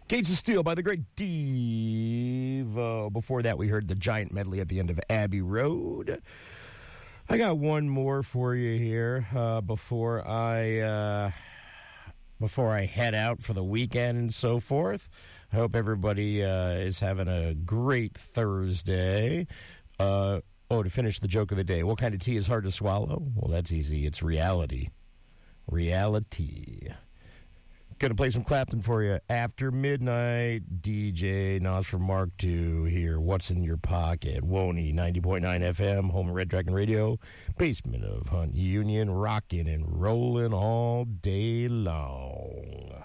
Gates of Steel by the great Devo. Before that, we heard the giant medley at the end of Abbey Road. I got one more for you here before I head out for the weekend and so forth. I hope everybody is having a great Thursday. To finish the joke of the day, what kind of tea is hard to swallow? Well, that's easy. It's reality. Reality. Gonna play some Clapton for you after midnight. DJ Nas from Mark II here. What's in your pocket? Woney 90.9 FM, home of Red Dragon Radio, basement of Hunt Union, rocking and rolling all day long.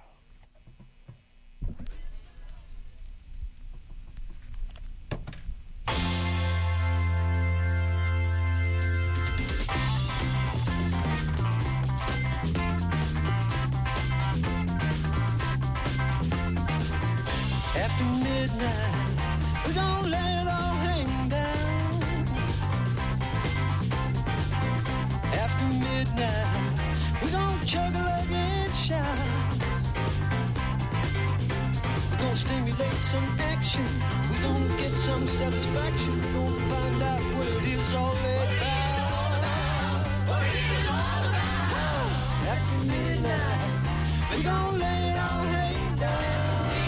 After midnight, we don't let it all hang down. After midnight, we gon' chug a lug and shout. We gon' stimulate some action. We gon' get some satisfaction. We gon' find out what it is all about. What it is all about. After midnight, we gon' let it all hang down.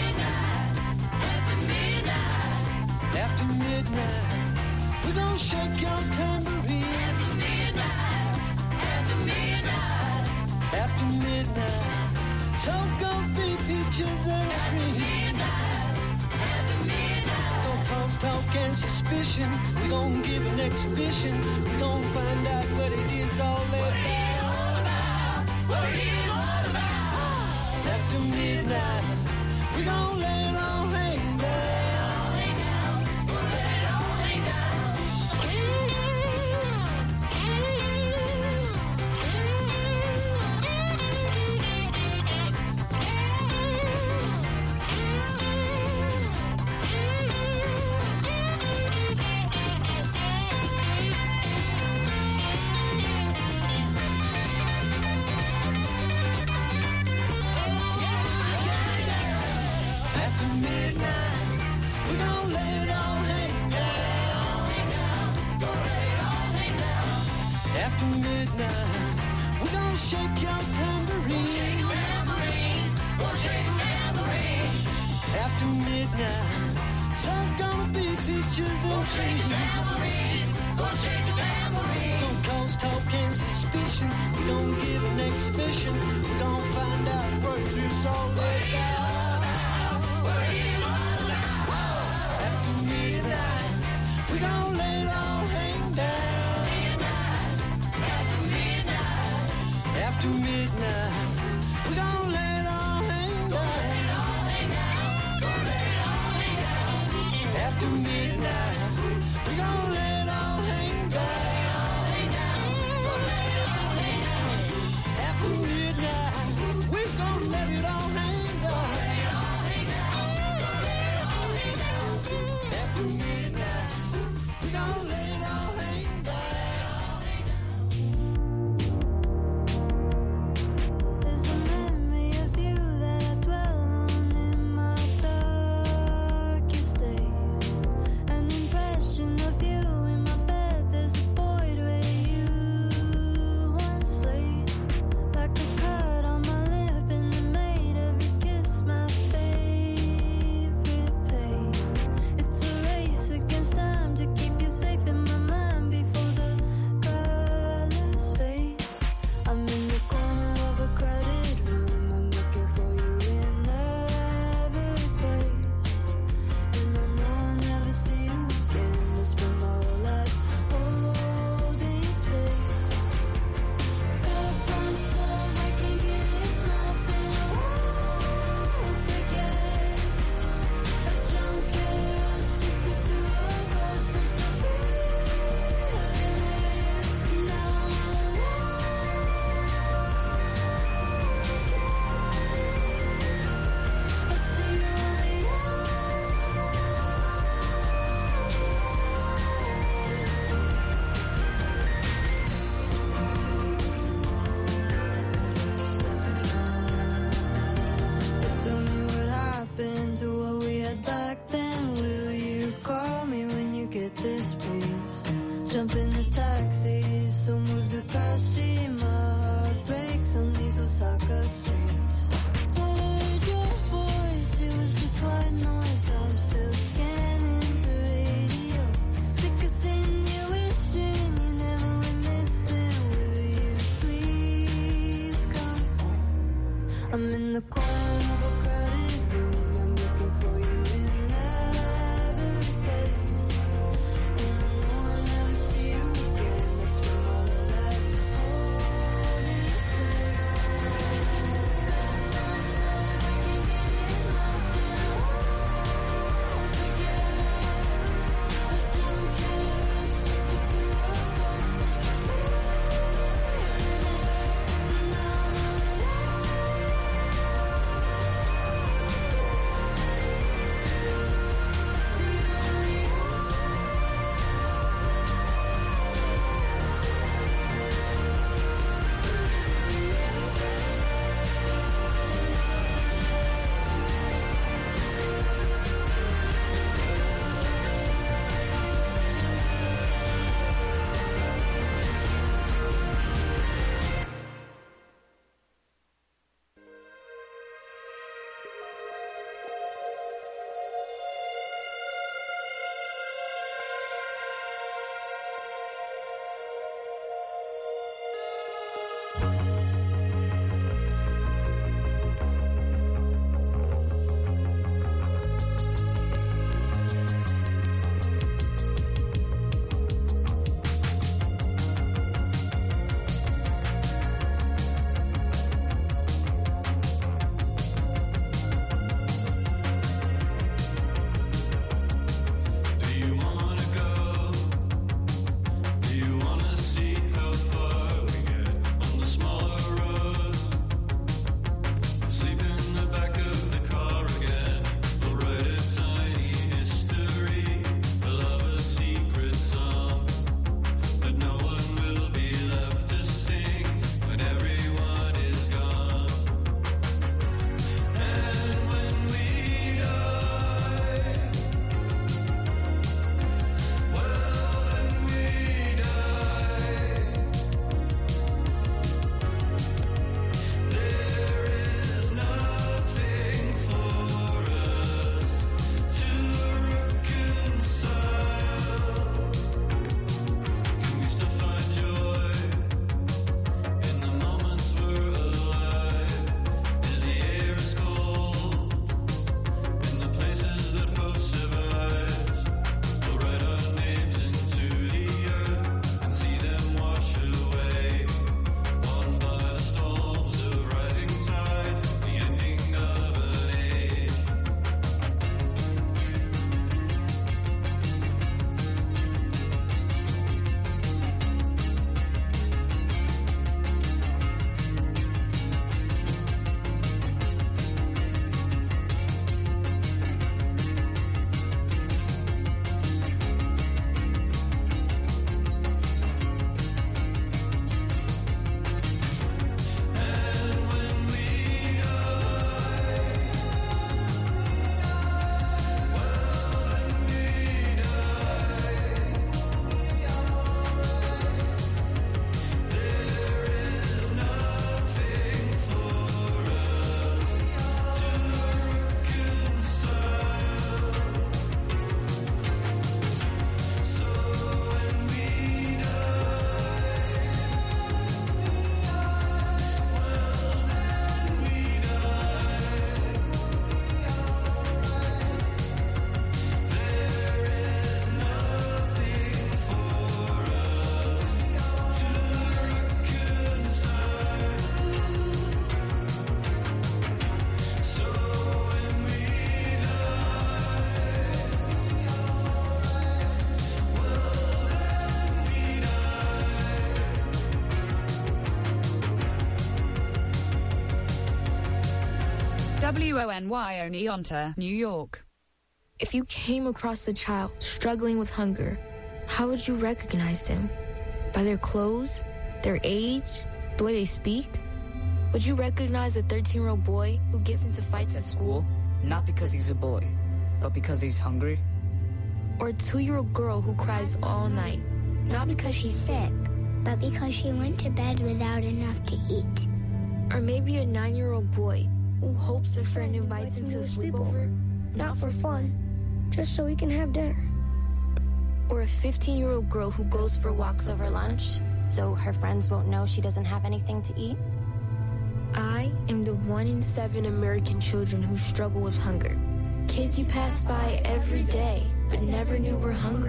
After midnight, we gon' shake your tambourine. After midnight, after midnight, after midnight, so gon' be peaches and cream. After midnight, don't cause talk and suspicion. We gon' give an exhibition. We gon' find out what it is all about. What it is all about. After midnight, we gon' let it all hang down. After midnight, we gon' shake your tambourine. Shake your tambourine. Gonna shake your tambourine. After midnight, some gonna be peaches and cream. Shake your tambourine. Gonna shake your tambourine. Don't cause talk and suspicion. We gon' give an exhibition. We gon' find out what it is all about. What it is all about. After midnight, we gon' let it all hang down. After midnight, we gon' let it all hang down. After midnight, we gon' let it all hang down. After midnight, we gon' let it all hang down. After midnight, we gon' let it all hang down. And WONY Oneonta, New York. If you came across a child struggling with hunger, how would you recognize them? By their clothes, their age, the way they speak? Would you recognize a 13-year-old boy who gets into fights at school? Not because he's a boy, but because he's hungry? Or a 2-year-old girl who cries all night, not because she's sick, but because she went to bed without enough to eat? Or maybe a 9-year-old boy who hopes a friend invites him to a sleepover, not for fun, just so we can have dinner. Or a 15-year-old girl who goes for walks over lunch, so her friends won't know she doesn't have anything to eat? I am the 1 in 7 American children who struggle with hunger. Kids you pass by every day, but never knew were hungry.